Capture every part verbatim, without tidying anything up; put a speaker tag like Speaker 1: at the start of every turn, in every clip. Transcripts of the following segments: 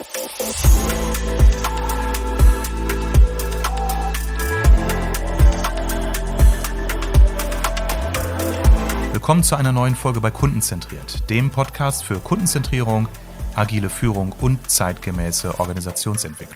Speaker 1: Willkommen zu einer neuen Folge bei Kundenzentriert, dem Podcast für Kundenzentrierung, agile Führung und zeitgemäße Organisationsentwicklung.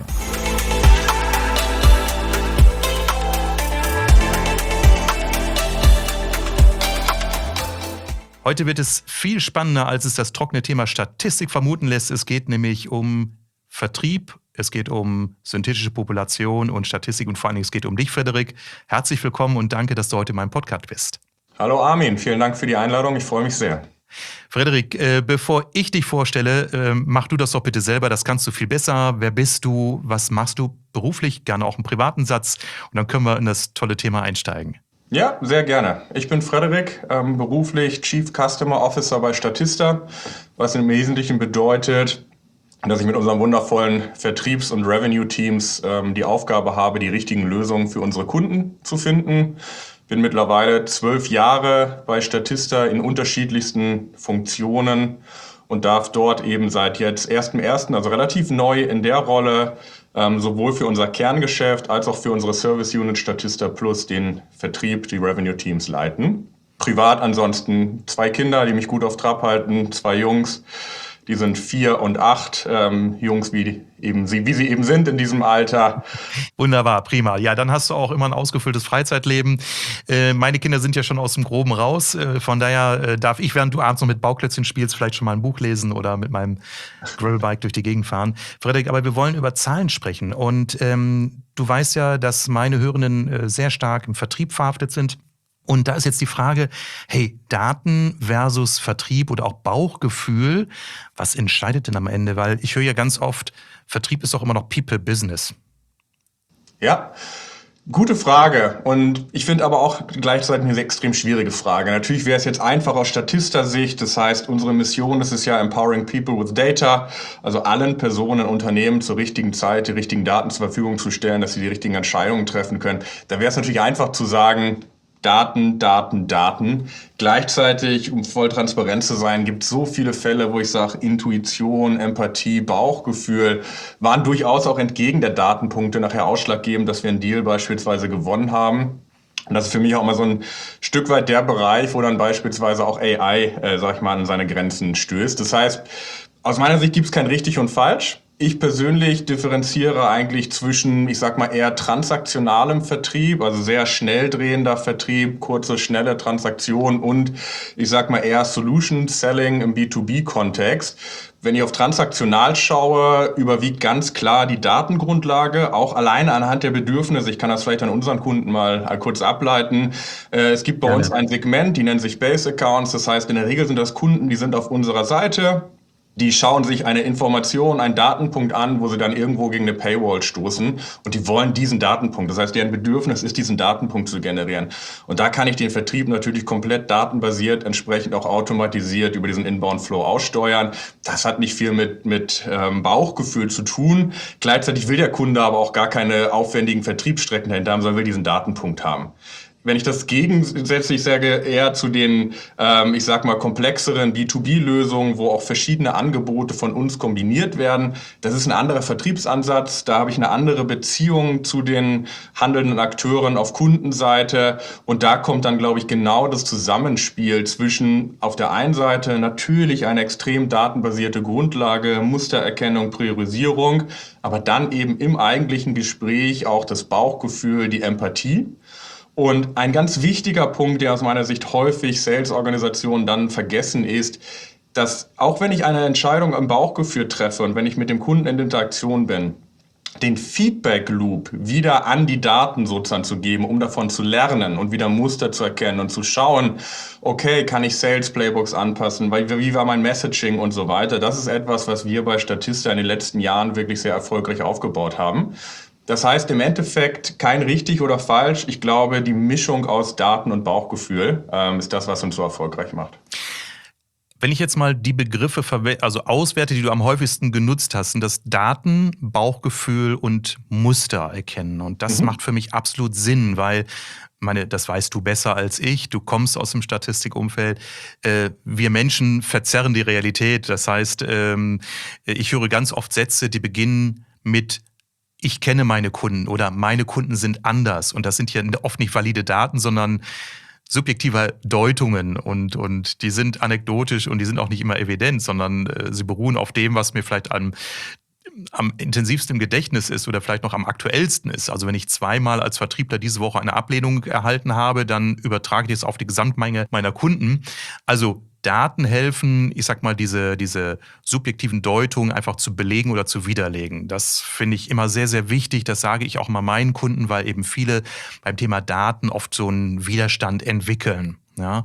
Speaker 1: Heute wird es viel spannender, als es das trockene Thema Statistik vermuten lässt. Es geht nämlich um Vertrieb, es geht um synthetische Population und Statistik und vor allen Dingen es geht um dich, Frederik. Herzlich willkommen und danke, dass du heute in meinem Podcast bist.
Speaker 2: Hallo Armin, vielen Dank für die Einladung, ich freue mich sehr.
Speaker 1: Frederik, äh, bevor ich dich vorstelle, äh, mach du das doch bitte selber, das kannst du viel besser. Wer bist du, was machst du beruflich, gerne auch einen privaten Satz und dann können wir in das tolle Thema einsteigen.
Speaker 2: Ja, sehr gerne. Ich bin Frederik, ähm, beruflich Chief Customer Officer bei Statista, was im Wesentlichen bedeutet, dass ich mit unseren wundervollen Vertriebs- und Revenue-Teams ähm, die Aufgabe habe, die richtigen Lösungen für unsere Kunden zu finden. Bin mittlerweile zwölf Jahre bei Statista in unterschiedlichsten Funktionen und darf dort eben seit jetzt ersten ersten, also relativ neu in der Rolle, ähm, sowohl für unser Kerngeschäft als auch für unsere Service Unit Statista Plus den Vertrieb, die Revenue Teams leiten. Privat ansonsten zwei Kinder, die mich gut auf Trab halten, zwei Jungs. Die sind vier und acht, ähm, Jungs, wie, eben sie, wie sie eben sind in diesem Alter.
Speaker 1: Wunderbar, prima. Ja, dann hast du auch immer ein ausgefülltes Freizeitleben. Äh, meine Kinder sind ja schon aus dem Groben raus. Äh, von daher äh, darf ich, während du abends noch mit Bauklötzchen spielst, vielleicht schon mal ein Buch lesen oder mit meinem Gravelbike durch die Gegend fahren. Frederik, aber wir wollen über Zahlen sprechen. Und ähm, du weißt ja, dass meine Hörenden äh, sehr stark im Vertrieb verhaftet sind. Und da ist jetzt die Frage, hey, Daten versus Vertrieb oder auch Bauchgefühl, was entscheidet denn am Ende? Weil ich höre ja ganz oft, Vertrieb ist doch immer noch People-Business.
Speaker 2: Ja, gute Frage. Und ich finde aber auch gleichzeitig eine extrem schwierige Frage. Natürlich wäre es jetzt einfach aus Statista-Sicht. Das heißt, unsere Mission, das ist ja Empowering People with Data, also allen Personen, Unternehmen zur richtigen Zeit die richtigen Daten zur Verfügung zu stellen, dass sie die richtigen Entscheidungen treffen können. Da wäre es natürlich einfach zu sagen, Daten, Daten, Daten. Gleichzeitig, um voll transparent zu sein, gibt es so viele Fälle, wo ich sage, Intuition, Empathie, Bauchgefühl waren durchaus auch entgegen der Datenpunkte nachher ausschlaggebend, dass wir einen Deal beispielsweise gewonnen haben. Und das ist für mich auch mal so ein Stück weit der Bereich, wo dann beispielsweise auch A I, äh, sag ich mal, an seine Grenzen stößt. Das heißt, aus meiner Sicht gibt es kein richtig und falsch. Ich persönlich differenziere eigentlich zwischen, ich sag mal, eher transaktionalem Vertrieb, also sehr schnell drehender Vertrieb, kurze, schnelle Transaktionen und ich sag mal eher Solution Selling im B zwei B-Kontext. Wenn ich auf transaktional schaue, überwiegt ganz klar die Datengrundlage, auch alleine anhand der Bedürfnisse. Ich kann das vielleicht an unseren Kunden mal kurz ableiten. Es gibt bei uns ein Segment, die nennt sich Base Accounts. Das heißt, in der Regel sind das Kunden, die sind auf unserer Seite. Die schauen sich eine Information, einen Datenpunkt an, wo sie dann irgendwo gegen eine Paywall stoßen und die wollen diesen Datenpunkt. Das heißt, deren Bedürfnis ist, diesen Datenpunkt zu generieren. Und da kann ich den Vertrieb natürlich komplett datenbasiert, entsprechend auch automatisiert über diesen Inbound-Flow aussteuern. Das hat nicht viel mit, mit ähm, Bauchgefühl zu tun. Gleichzeitig will der Kunde aber auch gar keine aufwendigen Vertriebsstrecken dahinter haben, sondern will diesen Datenpunkt haben. Wenn ich das gegensätzlich sage, eher zu den, ähm, ich sag mal, komplexeren B zwei B-Lösungen, wo auch verschiedene Angebote von uns kombiniert werden, das ist ein anderer Vertriebsansatz. Da habe ich eine andere Beziehung zu den handelnden Akteuren auf Kundenseite. Und da kommt dann, glaube ich, genau das Zusammenspiel zwischen auf der einen Seite natürlich eine extrem datenbasierte Grundlage, Mustererkennung, Priorisierung, aber dann eben im eigentlichen Gespräch auch das Bauchgefühl, die Empathie. Und ein ganz wichtiger Punkt, der aus meiner Sicht häufig Sales-Organisationen dann vergessen ist, dass auch wenn ich eine Entscheidung im Bauchgefühl treffe und wenn ich mit dem Kunden in Interaktion bin, den Feedback-Loop wieder an die Daten sozusagen zu geben, um davon zu lernen und wieder Muster zu erkennen und zu schauen, okay, kann ich Sales-Playbooks anpassen, wie war mein Messaging und so weiter. Das ist etwas, was wir bei Statista in den letzten Jahren wirklich sehr erfolgreich aufgebaut haben. Das heißt im Endeffekt kein richtig oder falsch. Ich glaube, die Mischung aus Daten und Bauchgefühl ähm, ist das, was uns so erfolgreich macht.
Speaker 1: Wenn ich jetzt mal die Begriffe verwe- also auswerte, die du am häufigsten genutzt hast, sind das Daten, Bauchgefühl und Muster erkennen. Und das mhm. macht für mich absolut Sinn, weil meine, das weißt du besser als ich, du kommst aus dem Statistikumfeld. Äh, wir Menschen verzerren die Realität. Das heißt, ähm, ich höre ganz oft Sätze, die beginnen mit ich kenne meine Kunden oder meine Kunden sind anders. Und das sind ja oft nicht valide Daten, sondern subjektive Deutungen und, und die sind anekdotisch und die sind auch nicht immer evident, sondern äh, sie beruhen auf dem, was mir vielleicht am am intensivsten im Gedächtnis ist oder vielleicht noch am aktuellsten ist. Also wenn ich zweimal als Vertriebler diese Woche eine Ablehnung erhalten habe, dann übertrage ich es auf die Gesamtmenge meiner Kunden. Also Daten helfen, ich sag mal, diese, diese subjektiven Deutungen einfach zu belegen oder zu widerlegen. Das finde ich immer sehr, sehr wichtig. Das sage ich auch immer meinen Kunden, weil eben viele beim Thema Daten oft so einen Widerstand entwickeln. Ja.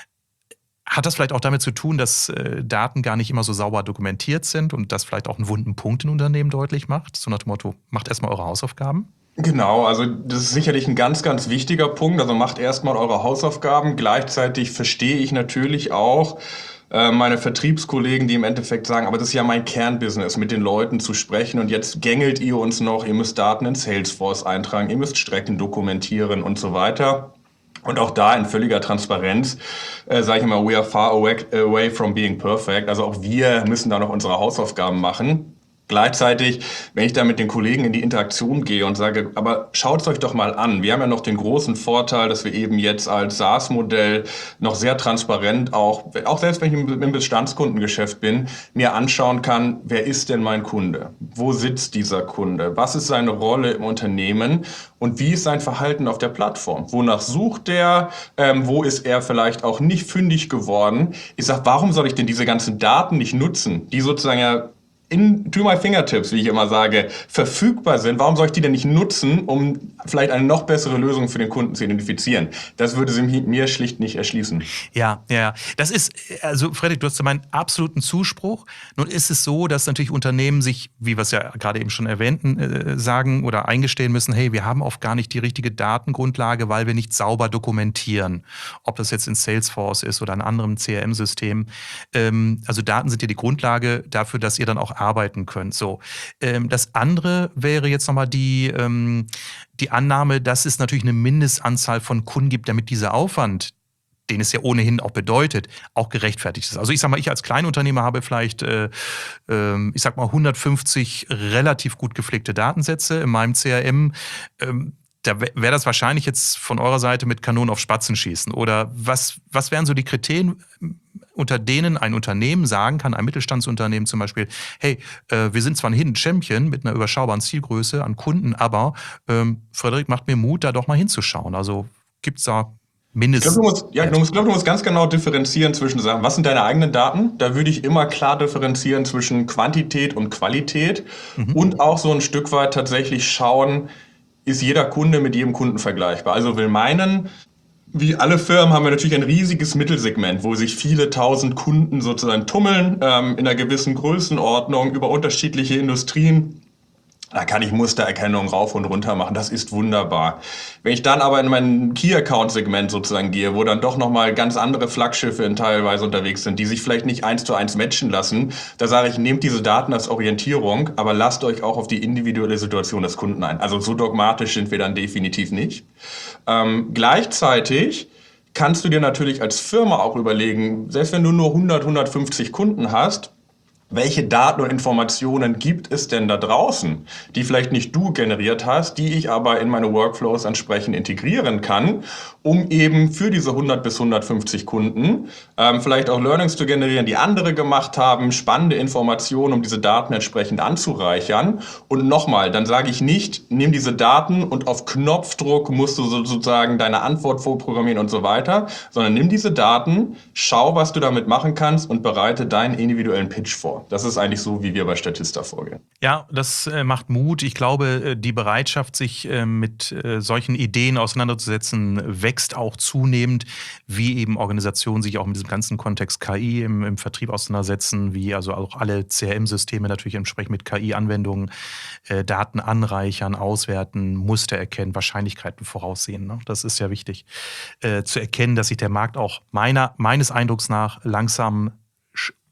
Speaker 1: Hat das vielleicht auch damit zu tun, dass äh, Daten gar nicht immer so sauber dokumentiert sind und das vielleicht auch einen wunden Punkt in Unternehmen deutlich macht? So nach dem Motto, macht erstmal eure Hausaufgaben?
Speaker 2: Genau, also das ist sicherlich ein ganz, ganz wichtiger Punkt. Also macht erstmal eure Hausaufgaben. Gleichzeitig verstehe ich natürlich auch äh, meine Vertriebskollegen, die im Endeffekt sagen, aber das ist ja mein Kernbusiness, mit den Leuten zu sprechen und jetzt gängelt ihr uns noch, ihr müsst Daten in Salesforce eintragen, ihr müsst Strecken dokumentieren und so weiter. Und auch da in völliger Transparenz, äh, sage ich immer, we are far away, away from being perfect. Also auch wir müssen da noch unsere Hausaufgaben machen. Gleichzeitig, wenn ich da mit den Kollegen in die Interaktion gehe und sage, aber schaut es euch doch mal an. Wir haben ja noch den großen Vorteil, dass wir eben jetzt als SaaS-Modell noch sehr transparent auch, auch selbst wenn ich im Bestandskundengeschäft bin, mir anschauen kann, wer ist denn mein Kunde? Wo sitzt dieser Kunde? Was ist seine Rolle im Unternehmen? Und wie ist sein Verhalten auf der Plattform? Wonach sucht der? Ähm, wo ist er vielleicht auch nicht fündig geworden? Ich sage, warum soll ich denn diese ganzen Daten nicht nutzen, die sozusagen ja in to my fingertips, wie ich immer sage, verfügbar sind, warum soll ich die denn nicht nutzen, um vielleicht eine noch bessere Lösung für den Kunden zu identifizieren? Das würde sie mir schlicht nicht erschließen.
Speaker 1: Ja, ja, das ist, also Fredrik, du hast ja meinen absoluten Zuspruch. Nun ist es so, dass natürlich Unternehmen sich, wie wir es ja gerade eben schon erwähnten, äh, sagen oder eingestehen müssen, hey, wir haben oft gar nicht die richtige Datengrundlage, weil wir nicht sauber dokumentieren. Ob das jetzt in Salesforce ist oder in anderem C R M-System. Ähm, also Daten sind ja die Grundlage dafür, dass ihr dann auch arbeiten könnt. So, ähm, das andere wäre jetzt nochmal die, ähm, die Annahme, dass es natürlich eine Mindestanzahl von Kunden gibt, damit dieser Aufwand, den es ja ohnehin auch bedeutet, auch gerechtfertigt ist. Also ich sag mal, ich als Kleinunternehmer habe vielleicht, äh, äh, ich sag mal, hundertfünfzig relativ gut gepflegte Datensätze in meinem C R M. Ähm, da wäre das wahrscheinlich jetzt von eurer Seite mit Kanonen auf Spatzen schießen. Oder was, was wären so die Kriterien, unter denen ein Unternehmen sagen kann, ein Mittelstandsunternehmen zum Beispiel, hey, äh, wir sind zwar ein Hidden Champion mit einer überschaubaren Zielgröße an Kunden, aber ähm, Fredrik macht mir Mut, da doch mal hinzuschauen. Also gibt es da mindestens...
Speaker 2: Ich glaube, du musst, ja, du musst, glaub, du musst ganz genau differenzieren zwischen Sachen. Was sind deine eigenen Daten? Da würde ich immer klar differenzieren zwischen Quantität und Qualität mhm. und auch so ein Stück weit tatsächlich schauen, ist jeder Kunde mit jedem Kunden vergleichbar. Also will meinen, wie alle Firmen haben wir natürlich ein riesiges Mittelsegment, wo sich viele tausend Kunden sozusagen tummeln, ähm, in einer gewissen Größenordnung über unterschiedliche Industrien. Da kann ich Mustererkennung rauf und runter machen, das ist wunderbar. Wenn ich dann aber in mein Key-Account-Segment sozusagen gehe, wo dann doch nochmal ganz andere Flaggschiffe in teilweise unterwegs sind, die sich vielleicht nicht eins zu eins matchen lassen, da sage ich, nehmt diese Daten als Orientierung, aber lasst euch auch auf die individuelle Situation des Kunden ein. Also so dogmatisch sind wir dann definitiv nicht. Ähm, gleichzeitig kannst du dir natürlich als Firma auch überlegen, selbst wenn du nur hundert, hundertfünfzig Kunden hast, welche Daten und Informationen gibt es denn da draußen, die vielleicht nicht du generiert hast, die ich aber in meine Workflows entsprechend integrieren kann, um eben für diese hundert bis hundertfünfzig Kunden ähm, vielleicht auch Learnings zu generieren, die andere gemacht haben, spannende Informationen, um diese Daten entsprechend anzureichern. Und nochmal, dann sage ich nicht, nimm diese Daten und auf Knopfdruck musst du sozusagen deine Antwort vorprogrammieren und so weiter, sondern nimm diese Daten, schau, was du damit machen kannst und bereite deinen individuellen Pitch vor. Das ist eigentlich so, wie wir bei Statista vorgehen.
Speaker 1: Ja, das äh, macht Mut. Ich glaube, äh, die Bereitschaft, sich äh, mit äh, solchen Ideen auseinanderzusetzen, wächst auch zunehmend, wie eben Organisationen sich auch mit diesem ganzen Kontext K I im, im Vertrieb auseinandersetzen, wie also auch alle C R M-Systeme natürlich entsprechend mit K I-Anwendungen äh, Daten anreichern, auswerten, Muster erkennen, Wahrscheinlichkeiten voraussehen. Ne? Das ist ja wichtig, äh, zu erkennen, dass sich der Markt auch meiner, meines Eindrucks nach langsam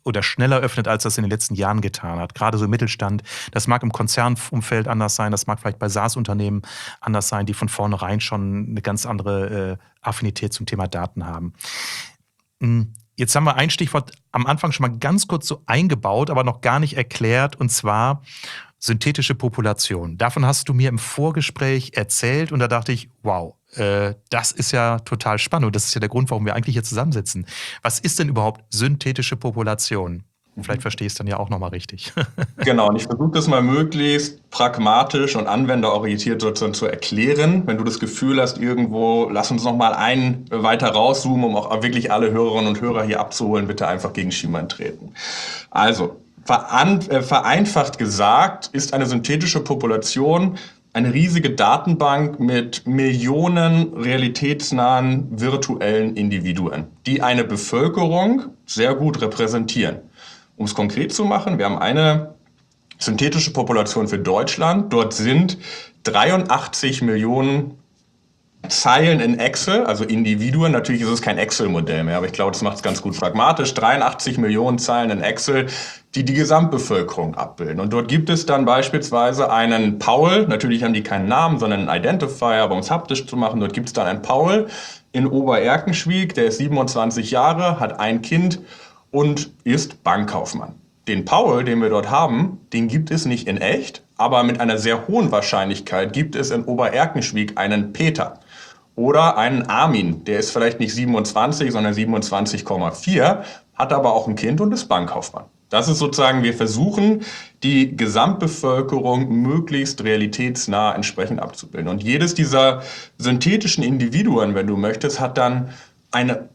Speaker 1: oder schneller öffnet, als das in den letzten Jahren getan hat. Gerade so im Mittelstand. Das mag im Konzernumfeld anders sein, das mag vielleicht bei SaaS-Unternehmen anders sein, die von vornherein schon eine ganz andere äh, Affinität zum Thema Daten haben. Jetzt haben wir ein Stichwort am Anfang schon mal ganz kurz so eingebaut, aber noch gar nicht erklärt, und zwar synthetische Population. Davon hast du mir im Vorgespräch erzählt und da dachte ich, wow, äh, das ist ja total spannend und das ist ja der Grund, warum wir eigentlich hier zusammensitzen. Was ist denn überhaupt synthetische Population? Vielleicht verstehe ich es dann ja auch nochmal richtig.
Speaker 2: Genau, und ich versuche das mal möglichst pragmatisch und anwenderorientiert sozusagen zu erklären. Wenn du das Gefühl hast, irgendwo, lass uns nochmal einen weiter rauszoomen, um auch wirklich alle Hörerinnen und Hörer hier abzuholen, bitte einfach gegen Schienbein treten. Also, vereinfacht gesagt ist eine synthetische Population eine riesige Datenbank mit Millionen realitätsnahen virtuellen Individuen, die eine Bevölkerung sehr gut repräsentieren. Um es konkret zu machen, wir haben eine synthetische Population für Deutschland. Dort sind dreiundachtzig Millionen Zeilen in Excel, also Individuen. Natürlich ist es kein Excel-Modell mehr, aber ich glaube, das macht es ganz gut pragmatisch. dreiundachtzig Millionen Zeilen in Excel, die die Gesamtbevölkerung abbilden. Und dort gibt es dann beispielsweise einen Paul. Natürlich haben die keinen Namen, sondern einen Identifier, aber um es haptisch zu machen, dort gibt es dann einen Paul in Obererkenschwick, der ist siebenundzwanzig Jahre, hat ein Kind und ist Bankkaufmann. Den Paul, den wir dort haben, den gibt es nicht in echt, aber mit einer sehr hohen Wahrscheinlichkeit gibt es in Obererkenschwick einen Peter oder einen Armin. Der ist vielleicht nicht siebenundzwanzig, sondern siebenundzwanzig Komma vier, hat aber auch ein Kind und ist Bankkaufmann. Das ist sozusagen, wir versuchen, die Gesamtbevölkerung möglichst realitätsnah entsprechend abzubilden. Und jedes dieser synthetischen Individuen, wenn du möchtest, hat dann eine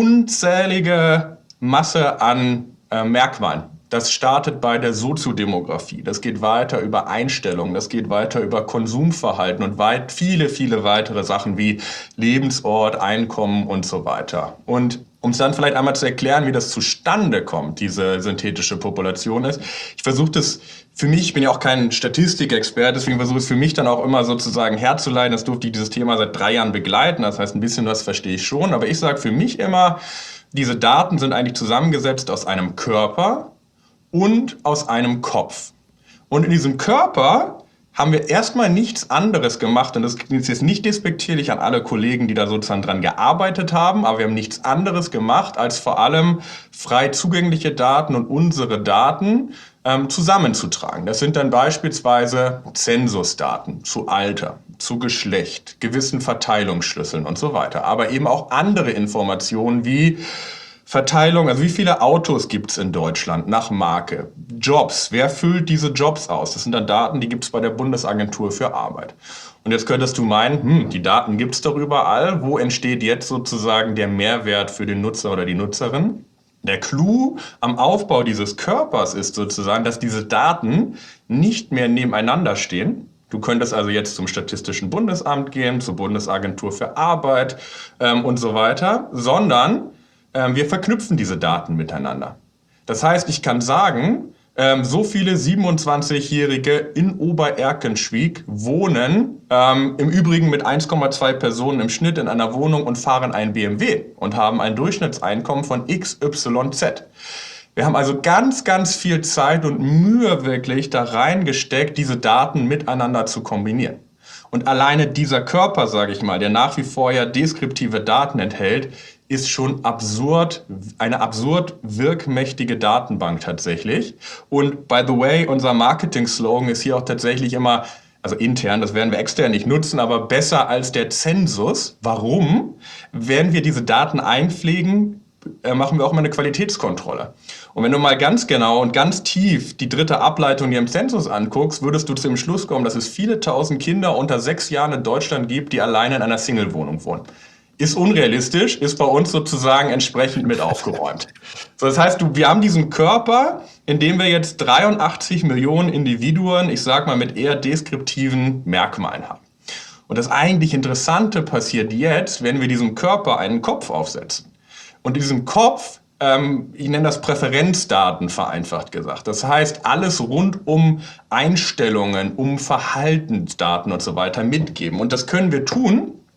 Speaker 2: unzählige Masse an äh, Merkmalen. Das startet bei der Soziodemografie, das geht weiter über Einstellungen, das geht weiter über Konsumverhalten und weit viele, viele weitere Sachen wie Lebensort, Einkommen und so weiter. Und um es dann vielleicht einmal zu erklären, wie das zustande kommt, diese synthetische Population ist, ich versuche das für mich, ich bin ja auch kein Statistikexperte, deswegen versuche ich es für mich dann auch immer sozusagen herzuleiten. Das durfte ich dieses Thema seit drei Jahren begleiten, das heißt, ein bisschen was verstehe ich schon, aber ich sage für mich immer, diese Daten sind eigentlich zusammengesetzt aus einem Körper und aus einem Kopf. Und in diesem Körper haben wir erstmal nichts anderes gemacht, und das ist jetzt nicht despektierlich an alle Kollegen, die da sozusagen dran gearbeitet haben, aber wir haben nichts anderes gemacht, als vor allem frei zugängliche Daten und unsere Daten ähm, zusammenzutragen. Das sind dann beispielsweise Zensusdaten zu Alter, zu Geschlecht, gewissen Verteilungsschlüsseln und so weiter, aber eben auch andere Informationen wie Verteilung, also wie viele Autos gibt es in Deutschland nach Marke? Jobs, wer füllt diese Jobs aus? Das sind dann Daten, die gibt es bei der Bundesagentur für Arbeit. Und jetzt könntest du meinen, hm, die Daten gibt es doch überall. Wo entsteht jetzt sozusagen der Mehrwert für den Nutzer oder die Nutzerin? Der Clou am Aufbau dieses Körpers ist sozusagen, dass diese Daten nicht mehr nebeneinander stehen. Du könntest also jetzt zum Statistischen Bundesamt gehen, zur Bundesagentur für Arbeit ähm, und so weiter, sondern wir verknüpfen diese Daten miteinander. Das heißt, ich kann sagen, so viele siebenundzwanzigjährige in Obererkenschwick wohnen, im Übrigen mit eins Komma zwei Personen im Schnitt in einer Wohnung und fahren ein B M W und haben ein Durchschnittseinkommen von X Y Z. Wir haben also ganz, ganz viel Zeit und Mühe wirklich da reingesteckt, diese Daten miteinander zu kombinieren. Und alleine dieser Körper, sage ich mal, der nach wie vor ja deskriptive Daten enthält, ist schon absurd, eine absurd wirkmächtige Datenbank tatsächlich. Und by the way, unser Marketing-Slogan ist hier auch tatsächlich immer, also intern, das werden wir extern nicht nutzen, aber besser als der Zensus. Warum? Wenn wir diese Daten einpflegen, machen wir auch mal eine Qualitätskontrolle. Und wenn du mal ganz genau und ganz tief die dritte Ableitung dir im Zensus anguckst, würdest du zu dem Schluss kommen, dass es viele tausend Kinder unter sechs Jahren in Deutschland gibt, die alleine in einer Single-Wohnung wohnen. Ist unrealistisch, ist bei uns sozusagen entsprechend mit aufgeräumt. So, das heißt, du, wir haben diesen Körper, in dem wir jetzt dreiundachtzig Millionen Individuen, ich sag mal mit eher deskriptiven Merkmalen haben. Und das eigentlich Interessante passiert jetzt, wenn wir diesem Körper einen Kopf aufsetzen. Und in diesem Kopf, ähm, ich nenne das Präferenzdaten vereinfacht gesagt. Das heißt, alles rund um Einstellungen, um Verhaltensdaten und so weiter mitgeben. Und das können wir tun,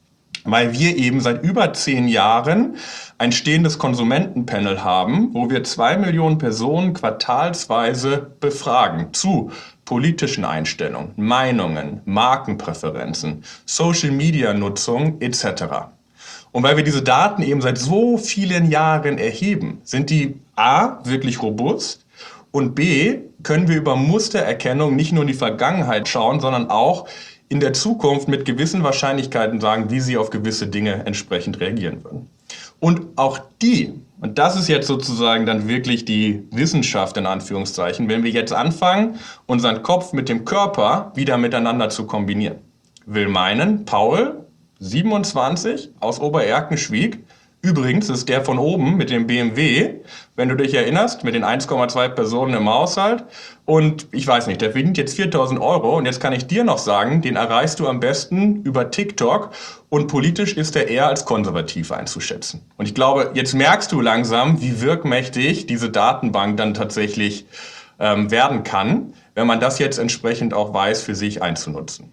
Speaker 2: weil wir eben seit über zehn Jahren ein stehendes Konsumentenpanel haben, wo wir zwei Millionen Personen quartalsweise befragen zu politischen Einstellungen, Meinungen, Markenpräferenzen, Social-Media-Nutzung et cetera. Und weil wir diese Daten eben seit so vielen Jahren erheben, sind die A, wirklich robust und B, können wir über Mustererkennung nicht nur in die Vergangenheit schauen, sondern auch in der Zukunft mit gewissen Wahrscheinlichkeiten sagen, wie sie auf gewisse Dinge entsprechend reagieren würden. Und auch die, und das ist jetzt sozusagen dann wirklich die Wissenschaft in Anführungszeichen, wenn wir jetzt anfangen, unseren Kopf mit dem Körper wieder miteinander zu kombinieren. Will meinen, Paul, siebenundzwanzig, aus Obererkenschwick, übrigens ist der von oben mit dem B M W, wenn du dich erinnerst, mit den eins Komma zwei Personen im Haushalt. Und ich weiß nicht, der verdient jetzt viertausend Euro. Und jetzt kann ich dir noch sagen, den erreichst du am besten über TikTok. Und politisch ist er eher als konservativ einzuschätzen. Und ich glaube, jetzt merkst du langsam, wie wirkmächtig diese Datenbank dann tatsächlich ähm, werden kann, wenn man das jetzt entsprechend auch weiß, für sich einzunutzen.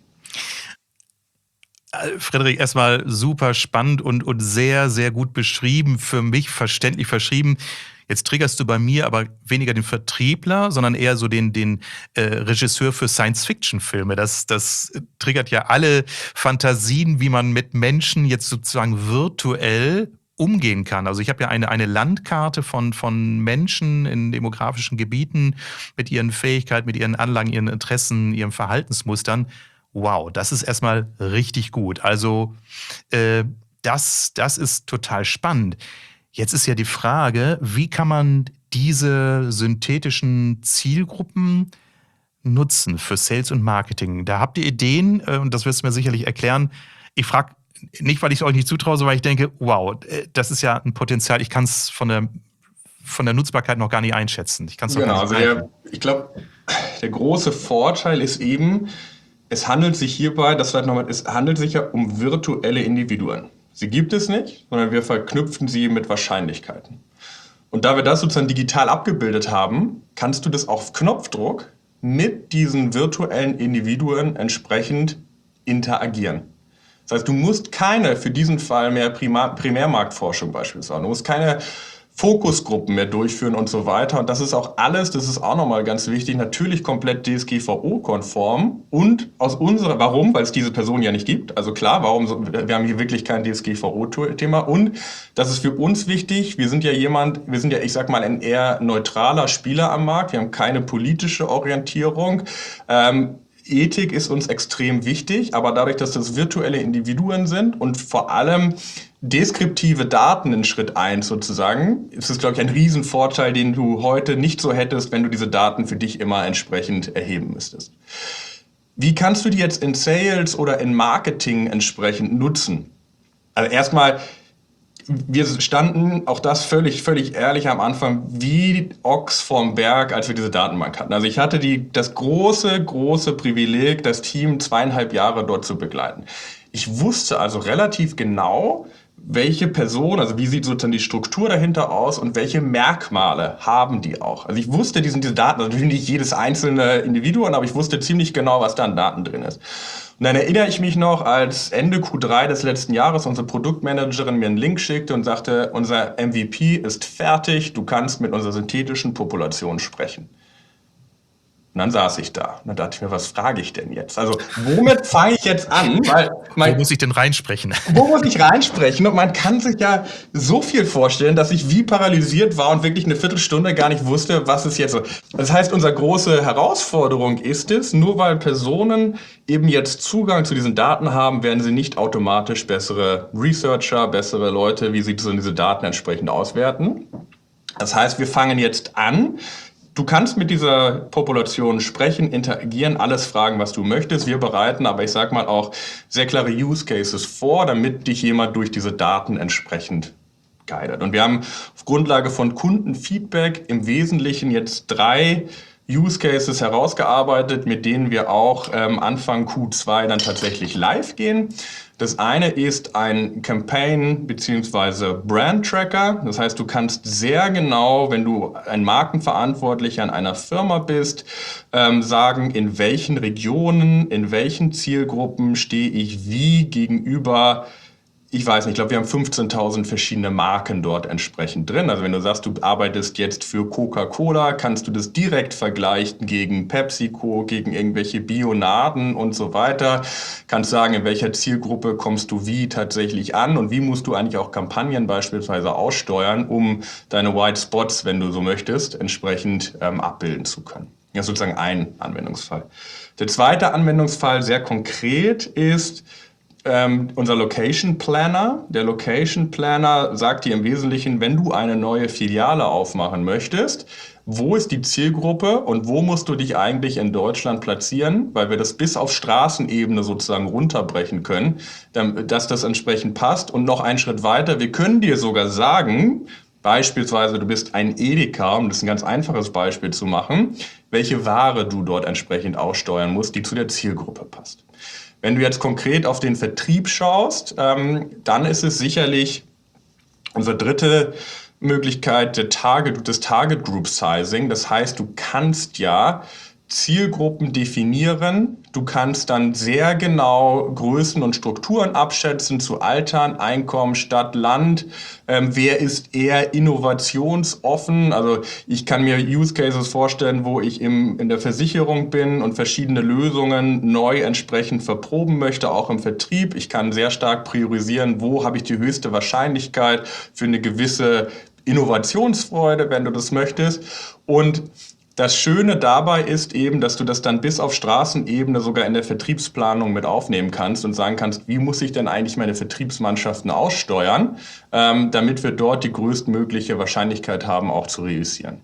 Speaker 1: Frederik, erstmal super spannend und, und sehr, sehr gut beschrieben, für mich verständlich verschrieben. Jetzt triggerst du bei mir aber weniger den Vertriebler, sondern eher so den, den äh, Regisseur für Science-Fiction-Filme. Das, das triggert ja alle Fantasien, wie man mit Menschen jetzt sozusagen virtuell umgehen kann. Also ich habe ja eine, eine Landkarte von, von Menschen in demografischen Gebieten mit ihren Fähigkeiten, mit ihren Anlagen, ihren Interessen, ihren Verhaltensmustern. Wow, das ist erstmal richtig gut. Also äh, das, das ist total spannend. Jetzt ist ja die Frage, wie kann man diese synthetischen Zielgruppen nutzen für Sales und Marketing? Da habt ihr Ideen, äh, und das wirst du mir sicherlich erklären. Ich frage nicht, weil ich es euch nicht zutraue, sondern weil ich denke, wow, das ist ja ein Potenzial. Ich kann es von der, von der Nutzbarkeit noch gar nicht einschätzen. Ich kann es noch
Speaker 2: Genau,
Speaker 1: gar nicht
Speaker 2: also der, ich glaube, der große Vorteil ist eben, es handelt sich hierbei, das vielleicht nochmal, es handelt sich ja um virtuelle Individuen. Sie gibt es nicht, sondern wir verknüpfen sie mit Wahrscheinlichkeiten. Und da wir das sozusagen digital abgebildet haben, kannst du das auf Knopfdruck mit diesen virtuellen Individuen entsprechend interagieren. Das heißt, du musst keine, für diesen Fall mehr Primar- Primärmarktforschung beispielsweise, du musst keine Fokusgruppen mehr durchführen und so weiter. Und das ist auch alles, das ist auch nochmal ganz wichtig, natürlich komplett D S G V O-konform. Und aus unserer, warum? Weil es diese Person ja nicht gibt. Also klar, warum, so, wir haben hier wirklich kein D S G V O-Thema. Und das ist für uns wichtig, wir sind ja jemand, wir sind ja, ich sag mal, ein eher neutraler Spieler am Markt. Wir haben keine politische Orientierung. Ähm, Ethik ist uns extrem wichtig, aber dadurch, dass das virtuelle Individuen sind und vor allem deskriptive Daten in Schritt eins sozusagen, ist es, glaube ich, ein Riesenvorteil, den du heute nicht so hättest, wenn du diese Daten für dich immer entsprechend erheben müsstest. Wie kannst du die jetzt in Sales oder in Marketing entsprechend nutzen? Also erstmal, wir standen, auch das völlig, völlig ehrlich am Anfang, wie Ochs vorm Berg, als wir diese Datenbank hatten. Also ich hatte die, das große, große Privileg, das Team zweieinhalb Jahre dort zu begleiten. Ich wusste also relativ genau, welche Person, also wie sieht sozusagen die Struktur dahinter aus und welche Merkmale haben die auch. Also ich wusste, die sind diese Daten, also natürlich nicht jedes einzelne Individuum, aber ich wusste ziemlich genau, was da an Daten drin ist. Und dann erinnere ich mich noch, als Ende Q drei des letzten Jahres unsere Produktmanagerin mir einen Link schickte und sagte, unser M V P ist fertig, du kannst mit unserer synthetischen Population sprechen. Und dann saß ich da und dann dachte ich mir, was frage ich denn jetzt? Also womit fange ich jetzt an? Weil mein,
Speaker 1: wo muss ich denn reinsprechen?
Speaker 2: Wo muss ich reinsprechen? Und man kann sich ja so viel vorstellen, dass ich wie paralysiert war und wirklich eine Viertelstunde gar nicht wusste, was ist jetzt so. Das heißt, unsere große Herausforderung ist es, nur weil Personen eben jetzt Zugang zu diesen Daten haben, werden sie nicht automatisch bessere Researcher, bessere Leute, wie sie so diese Daten entsprechend auswerten. Das heißt, wir fangen jetzt an. Du kannst mit dieser Population sprechen, interagieren, alles fragen, was du möchtest. Wir bereiten aber, ich sag mal, auch sehr klare Use Cases vor, damit dich jemand durch diese Daten entsprechend guidet. Und wir haben auf Grundlage von Kundenfeedback im Wesentlichen jetzt drei Use Cases herausgearbeitet, mit denen wir auch ähm, Anfang Q zwei dann tatsächlich live gehen. Das eine ist ein Campaign- bzw. Brand-Tracker. Das heißt, du kannst sehr genau, wenn du ein Markenverantwortlicher in einer Firma bist, ähm, sagen, in welchen Regionen, in welchen Zielgruppen stehe ich wie gegenüber ich weiß nicht, ich glaube, wir haben fünfzehntausend verschiedene Marken dort entsprechend drin. Also wenn du sagst, du arbeitest jetzt für Coca-Cola, kannst du das direkt vergleichen gegen PepsiCo, gegen irgendwelche Bionaden und so weiter. Kannst sagen, in welcher Zielgruppe kommst du wie tatsächlich an und wie musst du eigentlich auch Kampagnen beispielsweise aussteuern, um deine White Spots, wenn du so möchtest, entsprechend ähm, abbilden zu können. Das ist sozusagen ein Anwendungsfall. Der zweite Anwendungsfall, sehr konkret, ist Ähm, unser Location Planner. Der Location Planner sagt dir im Wesentlichen, wenn du eine neue Filiale aufmachen möchtest, wo ist die Zielgruppe und wo musst du dich eigentlich in Deutschland platzieren, weil wir das bis auf Straßenebene sozusagen runterbrechen können, dass das entsprechend passt. Und noch einen Schritt weiter, wir können dir sogar sagen, beispielsweise du bist ein Edeka, um das ein ganz einfaches Beispiel zu machen, welche Ware du dort entsprechend aussteuern musst, die zu der Zielgruppe passt. Wenn du jetzt konkret auf den Vertrieb schaust, ähm, dann ist es sicherlich unsere dritte Möglichkeit, der Target, das Target Group Sizing. Das heißt, du kannst ja Zielgruppen definieren. Du kannst dann sehr genau Größen und Strukturen abschätzen zu Altern, Einkommen, Stadt, Land. Ähm, wer ist eher innovationsoffen? Also ich kann mir Use Cases vorstellen, wo ich im, in der Versicherung bin und verschiedene Lösungen neu entsprechend verproben möchte, auch im Vertrieb. Ich kann sehr stark priorisieren, wo habe ich die höchste Wahrscheinlichkeit für eine gewisse Innovationsfreude, wenn du das möchtest. Und das Schöne dabei ist eben, dass du das dann bis auf Straßenebene sogar in der Vertriebsplanung mit aufnehmen kannst und sagen kannst, wie muss ich denn eigentlich meine Vertriebsmannschaften aussteuern, ähm, damit wir dort die größtmögliche Wahrscheinlichkeit haben, auch zu reüssieren.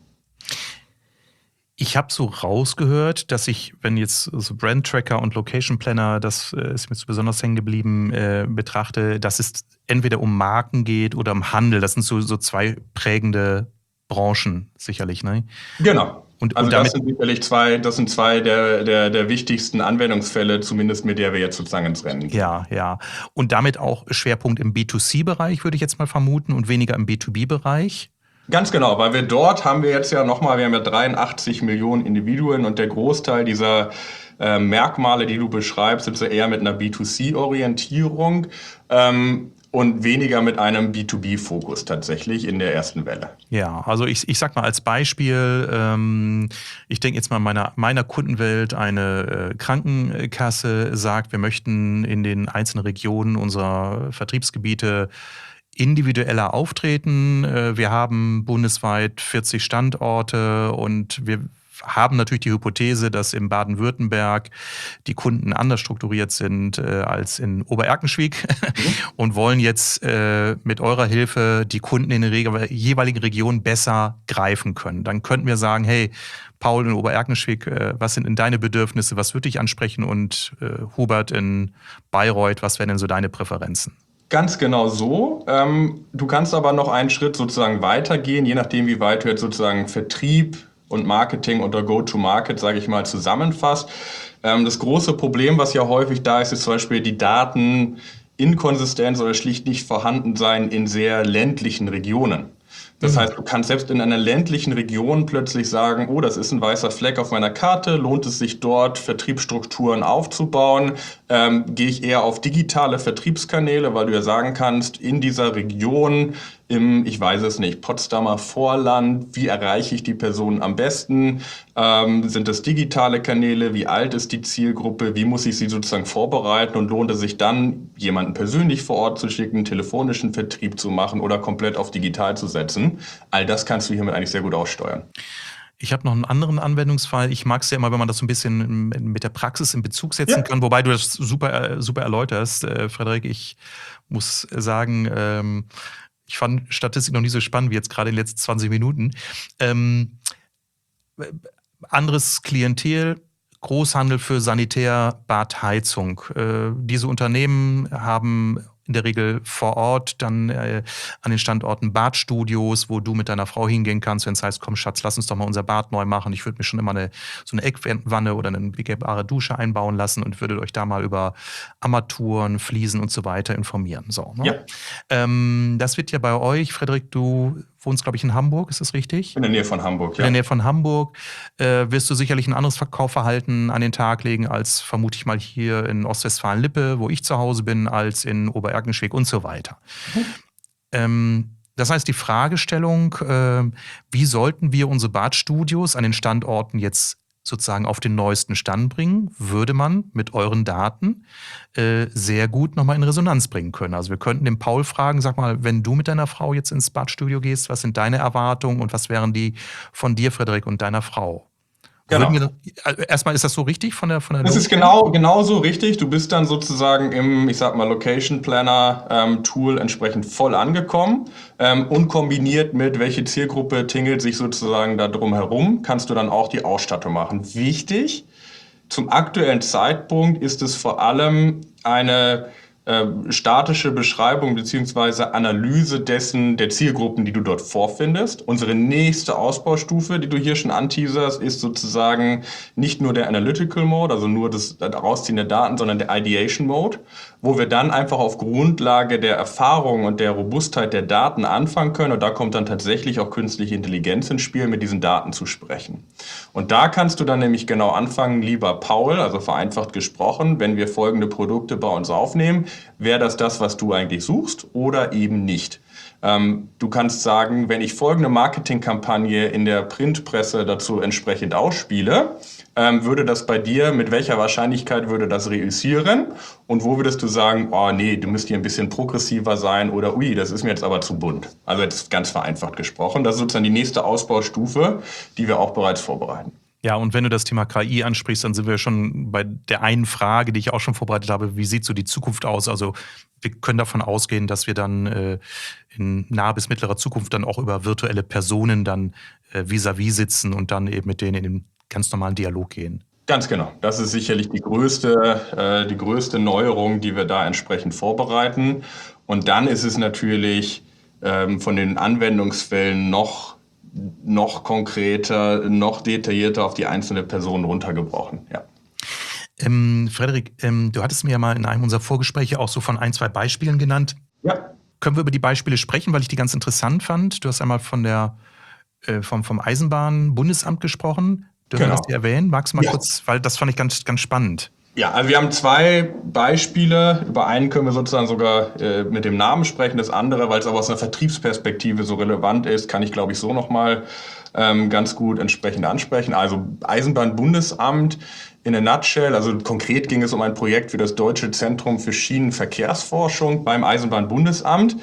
Speaker 1: Ich habe so rausgehört, dass ich, wenn jetzt so Brand Tracker und Location Planner, das äh, ist mir so besonders hängen geblieben, äh, betrachte, dass es entweder um Marken geht oder um Handel. Das sind so, so zwei prägende Branchen sicherlich, ne?
Speaker 2: Genau.
Speaker 1: Und,
Speaker 2: also
Speaker 1: und damit,
Speaker 2: das sind sicherlich zwei, das sind zwei der, der, der wichtigsten Anwendungsfälle, zumindest mit der wir jetzt sozusagen ins Rennen gehen.
Speaker 1: ja, ja. Und damit auch Schwerpunkt im B zwei C-Bereich, würde ich jetzt mal vermuten, und weniger im B zwei B-Bereich.
Speaker 2: Ganz genau, weil wir dort haben wir jetzt ja nochmal, wir haben ja dreiundachtzig Millionen Individuen und der Großteil dieser äh, Merkmale, die du beschreibst, sind so eher mit einer B zwei C-Orientierung. Ähm, Und weniger mit einem B zwei B-Fokus tatsächlich in der ersten Welle.
Speaker 1: Ja, also ich, ich sag mal als Beispiel, ähm, ich denke jetzt mal meiner, meiner Kundenwelt, eine äh, Krankenkasse sagt, wir möchten in den einzelnen Regionen unserer Vertriebsgebiete individueller auftreten. Äh, wir haben bundesweit vierzig Standorte und wir haben natürlich die Hypothese, dass in Baden-Württemberg die Kunden anders strukturiert sind äh, als in Obererkenschwick mhm. und wollen jetzt äh, mit eurer Hilfe die Kunden in den Reg- jeweiligen Regionen besser greifen können. Dann könnten wir sagen, hey, Paul in Obererkenschwick, äh, was sind denn deine Bedürfnisse, was würde dich ansprechen, und äh, Hubert in Bayreuth, was wären denn so deine Präferenzen?
Speaker 2: Ganz genau so. Ähm, du kannst aber noch einen Schritt sozusagen weitergehen, je nachdem, wie weit du jetzt sozusagen Vertrieb und Marketing oder Go-to-Market, sage ich mal, zusammenfasst. Ähm, das große Problem, was ja häufig da ist, ist zum Beispiel die Dateninkonsistenz oder schlicht nicht vorhanden sein in sehr ländlichen Regionen. Das heißt, du kannst selbst in einer ländlichen Region plötzlich sagen, oh, das ist ein weißer Fleck auf meiner Karte, lohnt es sich dort, Vertriebsstrukturen aufzubauen? Ähm, gehe ich eher auf digitale Vertriebskanäle, weil du ja sagen kannst, in dieser Region, im, ich weiß es nicht, Potsdamer Vorland, wie erreiche ich die Person am besten? Ähm, sind das digitale Kanäle? Wie alt ist die Zielgruppe? Wie muss ich sie sozusagen vorbereiten? Und lohnt es sich dann, jemanden persönlich vor Ort zu schicken, telefonischen Vertrieb zu machen oder komplett auf digital zu setzen? All das kannst du hiermit eigentlich sehr gut aussteuern.
Speaker 1: Ich habe noch einen anderen Anwendungsfall. Ich mag es ja immer, wenn man das so ein bisschen mit der Praxis in Bezug setzen
Speaker 2: Ja.
Speaker 1: kann, wobei du das super, super erläuterst, äh, Frederik. Ich muss sagen, ähm, ich fand Statistik noch nie so spannend wie jetzt gerade in den letzten zwanzig Minuten. Ähm, anderes Klientel, Großhandel für Sanitär, Bad, Heizung. Äh, diese Unternehmen haben in der Regel vor Ort dann äh, an den Standorten Badstudios, wo du mit deiner Frau hingehen kannst, wenn es heißt, komm Schatz, lass uns doch mal unser Bad neu machen. Ich würde mir schon immer eine, so eine Eckwanne oder eine begehbare Dusche einbauen lassen und würde euch da mal über Armaturen, Fliesen und so weiter informieren. So, ne?
Speaker 2: Ja.
Speaker 1: Ähm, das wird ja bei euch, Frederik, du wohnst, glaube ich, in Hamburg, ist das richtig?
Speaker 2: In der Nähe von Hamburg, ja.
Speaker 1: In der Nähe von Hamburg äh, wirst du sicherlich ein anderes Verkaufverhalten an den Tag legen, als vermute ich mal hier in Ostwestfalen-Lippe, wo ich zu Hause bin, als in Obererkenschwick Erkenschwick und so weiter. Mhm. Ähm, das heißt, die Fragestellung, äh, wie sollten wir unsere Badstudios an den Standorten jetzt sozusagen auf den neuesten Stand bringen, würde man mit euren Daten äh, sehr gut nochmal in Resonanz bringen können. Also wir könnten den Paul fragen, sag mal, wenn du mit deiner Frau jetzt ins Badstudio gehst, was sind deine Erwartungen und was wären die von dir, Frederik, und deiner Frau?
Speaker 2: Genau.
Speaker 1: Wir, erstmal, ist das so richtig von der von der
Speaker 2: Das ist genau, genau so richtig. Du bist dann sozusagen im, ich sag mal, Location Planner ähm, Tool entsprechend voll angekommen ähm, und kombiniert mit, welche Zielgruppe tingelt sich sozusagen da drum herum, kannst du dann auch die Ausstattung machen. Wichtig, zum aktuellen Zeitpunkt ist es vor allem eine äh, statische Beschreibung beziehungsweise Analyse dessen der Zielgruppen, die du dort vorfindest. Unsere nächste Ausbaustufe, die du hier schon anteaserst, ist sozusagen nicht nur der Analytical Mode, also nur das Rausziehen der Daten, sondern der Ideation Mode, wo wir dann einfach auf Grundlage der Erfahrung und der Robustheit der Daten anfangen können. Und da kommt dann tatsächlich auch künstliche Intelligenz ins Spiel, mit diesen Daten zu sprechen. Und da kannst du dann nämlich genau anfangen, lieber Paul, also vereinfacht gesprochen, wenn wir folgende Produkte bei uns aufnehmen, wäre das das, was du eigentlich suchst oder eben nicht. Ähm, du kannst sagen, wenn ich folgende Marketingkampagne in der Printpresse dazu entsprechend ausspiele, ähm, würde das bei dir, mit welcher Wahrscheinlichkeit würde das reüssieren? Und wo würdest du sagen, oh nee, du müsst hier ein bisschen progressiver sein oder ui, das ist mir jetzt aber zu bunt. Also jetzt ganz vereinfacht gesprochen. Das ist sozusagen die nächste Ausbaustufe, die wir auch bereits vorbereiten.
Speaker 1: Ja, und wenn du das Thema K I ansprichst, dann sind wir schon bei der einen Frage, die ich auch schon vorbereitet habe. Wie sieht so die Zukunft aus? Also wir können davon ausgehen, dass wir dann äh, in naher bis mittlerer Zukunft dann auch über virtuelle Personen dann äh, vis-à-vis sitzen und dann eben mit denen in den ganz normalen Dialog gehen.
Speaker 2: Ganz genau. Das ist sicherlich die größte, äh, die größte Neuerung, die wir da entsprechend vorbereiten. Und dann ist es natürlich ähm, von den Anwendungsfällen noch noch konkreter, noch detaillierter auf die einzelne Person runtergebrochen. Ja.
Speaker 1: Ähm, Frederik, ähm, du hattest mir ja mal in einem unserer Vorgespräche auch so von ein, zwei Beispielen genannt.
Speaker 2: Ja.
Speaker 1: Können wir über die Beispiele sprechen, weil ich die ganz interessant fand? Du hast einmal von der, äh, vom, vom Eisenbahnbundesamt gesprochen. Dürfen wir das hier erwähnen? Magst du mal ja. kurz, weil das fand ich ganz, ganz spannend.
Speaker 2: Ja, also wir haben zwei Beispiele. Über einen können wir sozusagen sogar äh, mit dem Namen sprechen. Das andere, weil es aber aus einer Vertriebsperspektive so relevant ist, kann ich, glaube ich, so nochmal ähm, ganz gut entsprechend ansprechen. Also Eisenbahnbundesamt in a nutshell. Also konkret ging es um ein Projekt für das Deutsche Zentrum für Schienenverkehrsforschung beim Eisenbahnbundesamt.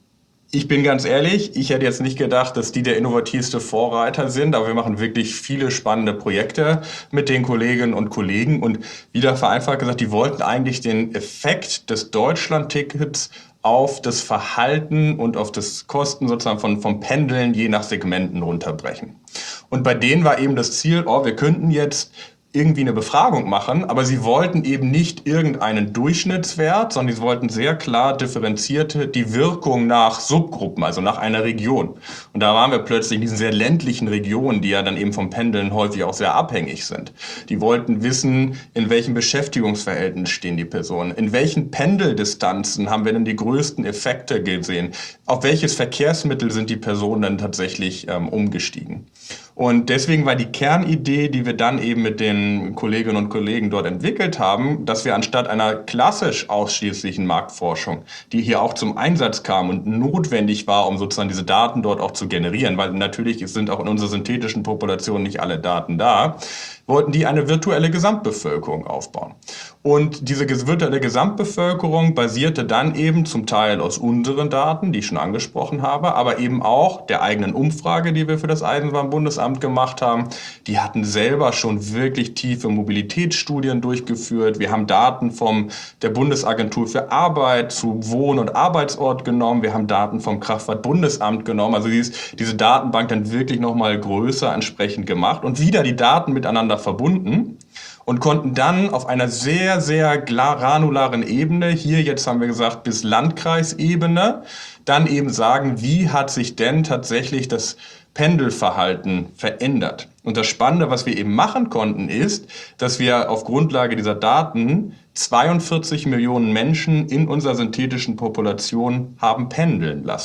Speaker 2: Ich bin ganz ehrlich, ich hätte jetzt nicht gedacht, dass die der innovativste Vorreiter sind, aber wir machen wirklich viele spannende Projekte mit den Kolleginnen und Kollegen und wieder vereinfacht gesagt, die wollten eigentlich den Effekt des Deutschlandtickets auf das Verhalten und auf das Kosten sozusagen von, vom Pendeln je nach Segmenten runterbrechen. Und bei denen war eben das Ziel, oh, wir könnten jetzt irgendwie eine Befragung machen, aber sie wollten eben nicht irgendeinen Durchschnittswert, sondern sie wollten sehr klar differenzierte die Wirkung nach Subgruppen, also nach einer Region. Und da waren wir plötzlich in diesen sehr ländlichen Regionen, die ja dann eben vom Pendeln häufig auch sehr abhängig sind. Die wollten wissen, in welchem Beschäftigungsverhältnis stehen die Personen, in welchen Pendeldistanzen haben wir denn die größten Effekte gesehen, auf welches Verkehrsmittel sind die Personen dann tatsächlich ähm, umgestiegen. Und deswegen war die Kernidee, die wir dann eben mit den Kolleginnen und Kollegen dort entwickelt haben, dass wir anstatt einer klassisch ausschließlichen Marktforschung, die hier auch zum Einsatz kam und notwendig war, um sozusagen diese Daten dort auch zu generieren, weil natürlich sind auch in unserer synthetischen Population nicht alle Daten da, wollten die eine virtuelle Gesamtbevölkerung aufbauen. Und diese virtuelle Gesamtbevölkerung basierte dann eben zum Teil aus unseren Daten, die ich schon angesprochen habe, aber eben auch der eigenen Umfrage, die wir für das Eisenbahnbundesamt gemacht haben. Die hatten selber schon wirklich tiefe Mobilitätsstudien durchgeführt. Wir haben Daten vom der Bundesagentur für Arbeit zu Wohn- und Arbeitsort genommen. Wir haben Daten vom Kraftfahrtbundesamt genommen. Also dieses, diese Datenbank dann wirklich nochmal größer entsprechend gemacht und wieder die Daten miteinander verbunden. Und konnten dann auf einer sehr, sehr granularen Ebene, hier jetzt haben wir gesagt bis Landkreisebene, dann eben sagen, wie hat sich denn tatsächlich das Pendelverhalten verändert. Und das Spannende, was wir eben machen konnten, ist, dass wir auf Grundlage dieser Daten zweiundvierzig Millionen Menschen in unserer synthetischen Population haben pendeln lassen.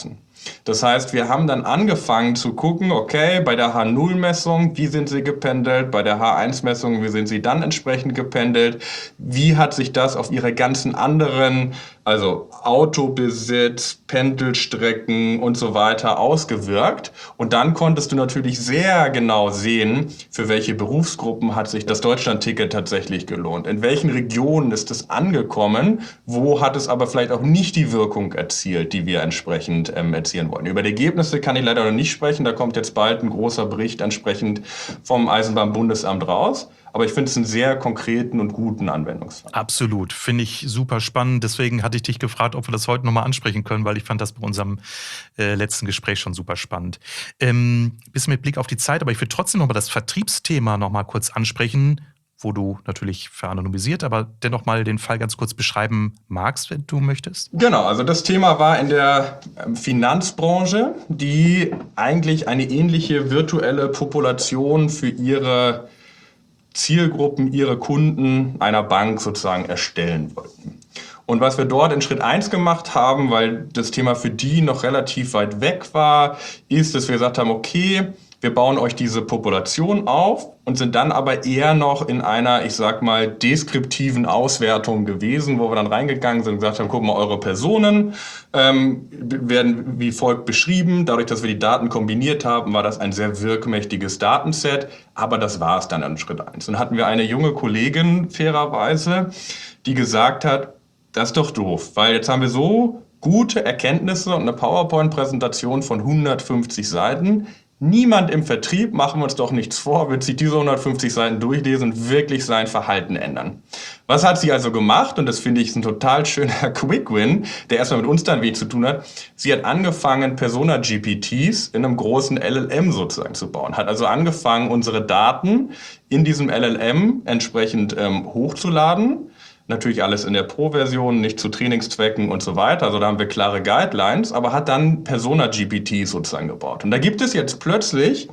Speaker 2: Das heißt, wir haben dann angefangen zu gucken, okay, bei der H null Messung, wie sind sie gependelt, bei der H eins Messung, wie sind sie dann entsprechend gependelt, wie hat sich das auf ihre ganzen anderen, also Autobesitz, Pendelstrecken und so weiter ausgewirkt. Und dann konntest du natürlich sehr genau sehen, für welche Berufsgruppen hat sich das Deutschlandticket tatsächlich gelohnt. In welchen Regionen ist es angekommen, wo hat es aber vielleicht auch nicht die Wirkung erzielt, die wir entsprechend ähm, erzielen wollen. Über die Ergebnisse kann ich leider noch nicht sprechen, da kommt jetzt bald ein großer Bericht entsprechend vom Eisenbahnbundesamt raus. Aber ich finde es einen sehr konkreten und guten Anwendungsfall.
Speaker 1: Absolut, finde ich super spannend. Deswegen hatte ich dich gefragt, ob wir das heute nochmal ansprechen können, weil ich fand das bei unserem äh, letzten Gespräch schon super spannend. Ähm, bisschen mit Blick auf die Zeit, aber ich will trotzdem nochmal das Vertriebsthema nochmal kurz ansprechen, wo du natürlich veranonymisiert, aber dennoch mal den Fall ganz kurz beschreiben magst, wenn du möchtest.
Speaker 2: Genau, also das Thema war in der Finanzbranche, die eigentlich eine ähnliche virtuelle Population für ihre Zielgruppen, ihre Kunden einer Bank sozusagen erstellen wollten. Und was wir dort in Schritt eins gemacht haben, weil das Thema für die noch relativ weit weg war, ist, dass wir gesagt haben, okay, wir bauen euch diese Population auf und sind dann aber eher noch in einer, ich sag mal, deskriptiven Auswertung gewesen, wo wir dann reingegangen sind und gesagt haben, guck mal, eure Personen ähm, werden wie folgt beschrieben. Dadurch, dass wir die Daten kombiniert haben, war das ein sehr wirkmächtiges Datenset, aber das war es dann an Schritt eins. Dann hatten wir eine junge Kollegin, fairerweise, die gesagt hat, das ist doch doof, weil jetzt haben wir so gute Erkenntnisse und eine PowerPoint-Präsentation von hundertfünfzig Seiten. Niemand im Vertrieb, machen wir uns doch nichts vor, wird sich diese hundertfünfzig Seiten durchlesen und wirklich sein Verhalten ändern. Was hat sie also gemacht? Und das finde ich ist ein total schöner Quick-Win, der erstmal mit uns dann wenig zu tun hat. Sie hat angefangen, Persona-G P Ts in einem großen L L M sozusagen zu bauen. Hat also angefangen, unsere Daten in diesem L L M entsprechend ähm, hochzuladen. Natürlich alles in der Pro-Version, nicht zu Trainingszwecken und so weiter. Also da haben wir klare Guidelines, aber hat dann Persona-G P T sozusagen gebaut. Und da gibt es jetzt plötzlich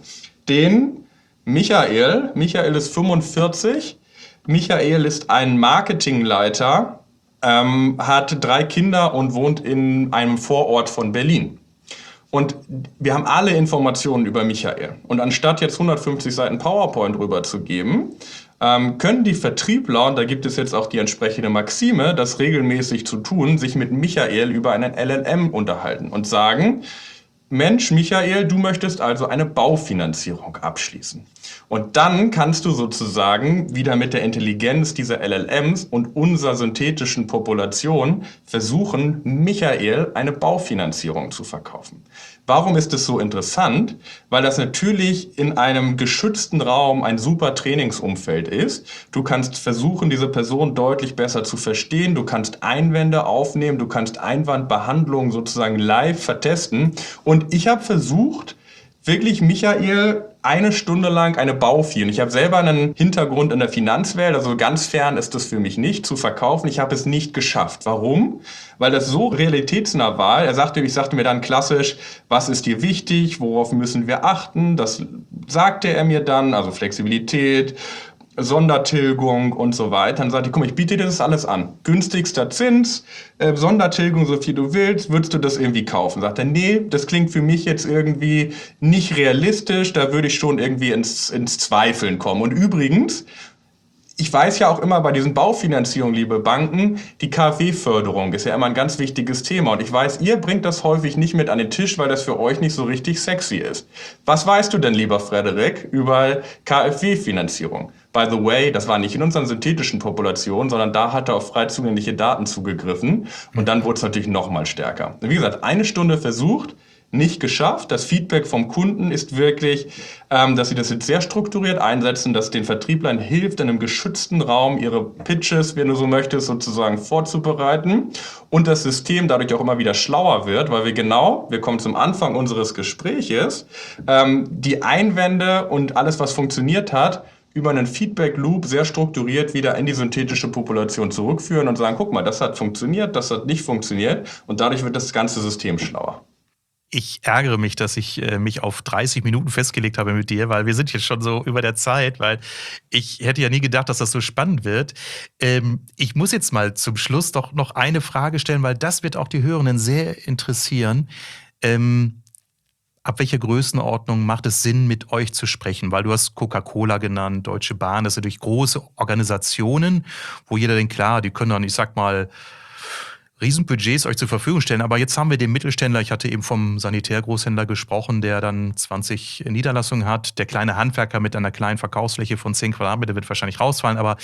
Speaker 2: den Michael. Michael ist fünfundvierzig. Michael ist ein Marketingleiter, ähm, hat drei Kinder und wohnt in einem Vorort von Berlin. Und wir haben alle Informationen über Michael. Und anstatt jetzt hundertfünfzig Seiten PowerPoint rüberzugeben, ähm, können die Vertriebler, und da gibt es jetzt auch die entsprechende Maxime, das regelmäßig zu tun, sich mit Michael über einen L L M unterhalten und sagen, Mensch, Michael, du möchtest also eine Baufinanzierung abschließen. Und dann kannst du sozusagen wieder mit der Intelligenz dieser L L Ms und unserer synthetischen Population versuchen, Michael eine Baufinanzierung zu verkaufen. Warum ist es so interessant? Weil das natürlich in einem geschützten Raum ein super Trainingsumfeld ist. Du kannst versuchen, diese Person deutlich besser zu verstehen. Du kannst Einwände aufnehmen. Du kannst Einwandbehandlungen sozusagen live vertesten. Und ich habe versucht, wirklich Michael eine Stunde lang eine Baufi. Und ich habe selber einen Hintergrund in der Finanzwelt, also ganz fern ist das für mich nicht, zu verkaufen. Ich habe es nicht geschafft. Warum? Weil das so realitätsnah war. Er sagte, ich sagte mir dann klassisch, was ist dir wichtig, worauf müssen wir achten? Das sagte er mir dann, also Flexibilität, Sondertilgung und so weiter. Dann sagte ich, guck mal, ich biete dir das alles an. Günstigster Zins, äh, Sondertilgung, so viel du willst, würdest du das irgendwie kaufen? Sagt er, nee, das klingt für mich jetzt irgendwie nicht realistisch, da würde ich schon irgendwie ins, ins Zweifeln kommen. Und übrigens, ich weiß ja auch immer bei diesen Baufinanzierungen, liebe Banken, die K f W-Förderung ist ja immer ein ganz wichtiges Thema. Und ich weiß, ihr bringt das häufig nicht mit an den Tisch, weil das für euch nicht so richtig sexy ist. Was weißt du denn, lieber Frederik, über K f W-Finanzierung? By the way, das war nicht in unseren synthetischen Populationen, sondern da hat er auf frei zugängliche Daten zugegriffen. Und dann wurde es natürlich noch mal stärker. Wie gesagt, eine Stunde versucht, nicht geschafft. Das Feedback vom Kunden ist wirklich, ähm, dass sie das jetzt sehr strukturiert einsetzen, dass den Vertrieblern hilft, in einem geschützten Raum ihre Pitches, wenn du so möchtest, sozusagen vorzubereiten und das System dadurch auch immer wieder schlauer wird, weil wir genau, wir kommen zum Anfang unseres Gespräches, ähm, die Einwände und alles, was funktioniert hat, über einen Feedback-Loop sehr strukturiert wieder in die synthetische Population zurückführen und sagen, guck mal, das hat funktioniert, das hat nicht funktioniert und dadurch wird das ganze System schlauer.
Speaker 1: Ich ärgere mich, dass ich äh, mich auf dreißig Minuten festgelegt habe mit dir, weil wir sind jetzt schon so über der Zeit, weil ich hätte ja nie gedacht, dass das so spannend wird. Ähm, ich muss jetzt mal zum Schluss doch noch eine Frage stellen, weil das wird auch die Hörenden sehr interessieren. Ähm, ab welcher Größenordnung macht es Sinn, mit euch zu sprechen? Weil du hast Coca-Cola genannt, Deutsche Bahn, das sind natürlich große Organisationen, wo jeder denkt, klar, die können dann, ich sag mal, Riesenbudgets euch zur Verfügung stellen. Aber jetzt haben wir den Mittelständler, ich hatte eben vom Sanitärgroßhändler gesprochen, der dann zwanzig Niederlassungen hat. Der kleine Handwerker mit einer kleinen Verkaufsfläche von zehn Quadratmeter wird wahrscheinlich rausfallen. Aber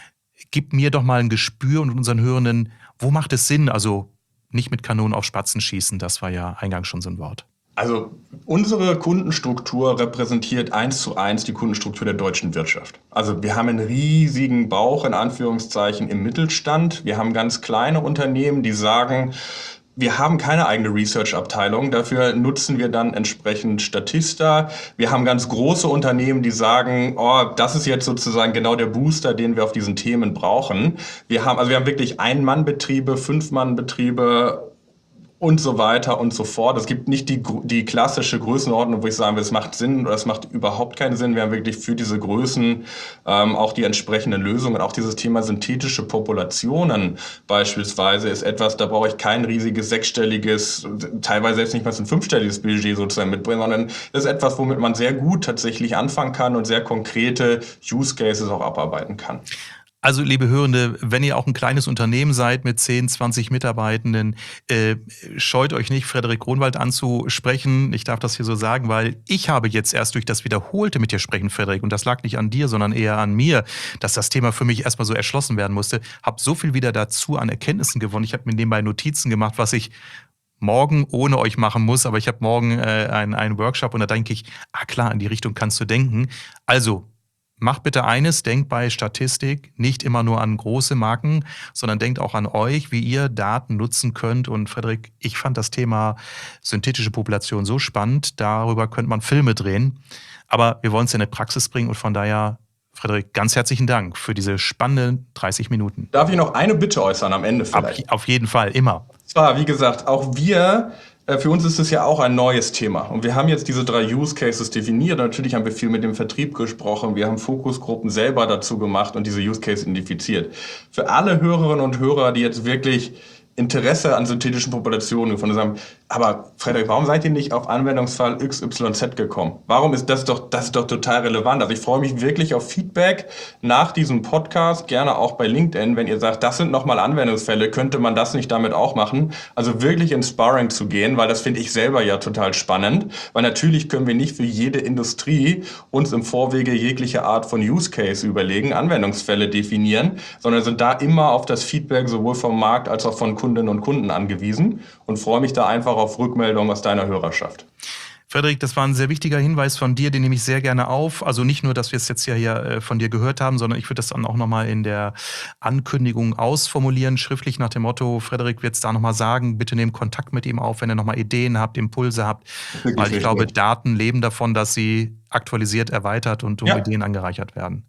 Speaker 1: gib mir doch mal ein Gespür und unseren Hörenden, wo macht es Sinn? Also nicht mit Kanonen auf Spatzen schießen, das war ja eingangs schon so ein Wort.
Speaker 2: Also unsere Kundenstruktur repräsentiert eins zu eins die Kundenstruktur der deutschen Wirtschaft. Also wir haben einen riesigen Bauch in Anführungszeichen im Mittelstand. Wir haben ganz kleine Unternehmen, die sagen, wir haben keine eigene Research-Abteilung, dafür nutzen wir dann entsprechend Statista. Wir haben ganz große Unternehmen, die sagen, oh, das ist jetzt sozusagen genau der Booster, den wir auf diesen Themen brauchen. Wir haben, also wir haben wirklich Ein-Mann-Betriebe, Fünf-Mann-Betriebe, und so weiter und so fort. Es gibt nicht die, die klassische Größenordnung, wo ich sagen will, es macht Sinn oder es macht überhaupt keinen Sinn. Wir haben wirklich für diese Größen ähm, auch die entsprechenden Lösungen. Auch dieses Thema synthetische Populationen beispielsweise ist etwas, da brauche ich kein riesiges sechsstelliges, teilweise selbst nicht mal ein fünfstelliges Budget sozusagen mitbringen, sondern das ist etwas, womit man sehr gut tatsächlich anfangen kann und sehr konkrete Use Cases auch abarbeiten kann.
Speaker 1: Also, liebe Hörende, wenn ihr auch ein kleines Unternehmen seid mit zehn, zwanzig Mitarbeitenden, äh, scheut euch nicht, Frederik Gronwald anzusprechen. Ich darf das hier so sagen, weil ich habe jetzt erst durch das Wiederholte mit dir sprechen, Frederik, und das lag nicht an dir, sondern eher an mir, dass das Thema für mich erstmal so erschlossen werden musste, habe so viel wieder dazu an Erkenntnissen gewonnen. Ich habe mir nebenbei Notizen gemacht, was ich morgen ohne euch machen muss, aber ich habe morgen äh, einen, einen Workshop und da denke ich, ah klar, in die Richtung kannst du denken. Also, macht bitte eines, denkt bei Statistik nicht immer nur an große Marken, sondern denkt auch an euch, wie ihr Daten nutzen könnt. Und Frederik, ich fand das Thema synthetische Population so spannend, darüber könnte man Filme drehen. Aber wir wollen es ja in die Praxis bringen und von daher, Frederik, ganz herzlichen Dank für diese spannenden dreißig Minuten.
Speaker 2: Darf ich noch eine Bitte äußern am Ende vielleicht?
Speaker 1: Auf jeden Fall, immer.
Speaker 2: Zwar, wie gesagt, auch wir... Für uns ist es ja auch ein neues Thema und wir haben jetzt diese drei Use Cases definiert. Natürlich haben wir viel mit dem Vertrieb gesprochen, wir haben Fokusgruppen selber dazu gemacht und diese Use Case identifiziert. Für alle Hörerinnen und Hörer, die jetzt wirklich Interesse an synthetischen Populationen gefunden haben, aber Frederik, warum seid ihr nicht auf Anwendungsfall X Y Z gekommen? Warum ist das doch, das ist doch total relevant? Also ich freue mich wirklich auf Feedback nach diesem Podcast, gerne auch bei LinkedIn, wenn ihr sagt, das sind nochmal Anwendungsfälle, könnte man das nicht damit auch machen? Also wirklich ins Sparring zu gehen, weil das finde ich selber ja total spannend, weil natürlich können wir nicht für jede Industrie uns im Vorwege jegliche Art von Use Case überlegen, Anwendungsfälle definieren, sondern sind da immer auf das Feedback sowohl vom Markt als auch von Kundinnen und Kunden angewiesen und freue mich da einfach auf Rückmeldung aus deiner Hörerschaft.
Speaker 1: Frederik, das war ein sehr wichtiger Hinweis von dir, den nehme ich sehr gerne auf. Also nicht nur, dass wir es jetzt ja hier von dir gehört haben, sondern ich würde das dann auch nochmal in der Ankündigung ausformulieren, schriftlich nach dem Motto, Frederik wird es da nochmal sagen, bitte nehmt Kontakt mit ihm auf, wenn ihr nochmal Ideen habt, Impulse habt, weil ich glaube, Daten leben davon, dass sie aktualisiert, erweitert und um ja. Ideen angereichert werden.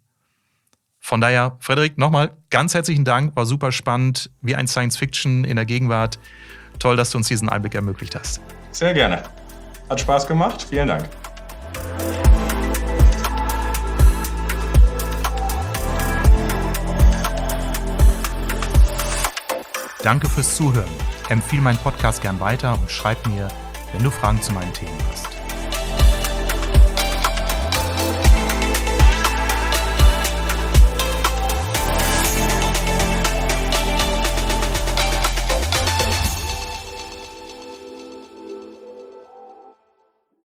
Speaker 1: Von daher, Frederik, nochmal ganz herzlichen Dank, war super spannend, wie ein Science-Fiction in der Gegenwart. Toll, dass du uns diesen Einblick ermöglicht hast.
Speaker 2: Sehr gerne. Hat Spaß gemacht. Vielen Dank.
Speaker 1: Danke fürs Zuhören. Empfehle meinen Podcast gern weiter und schreib mir, wenn du Fragen zu meinen Themen hast.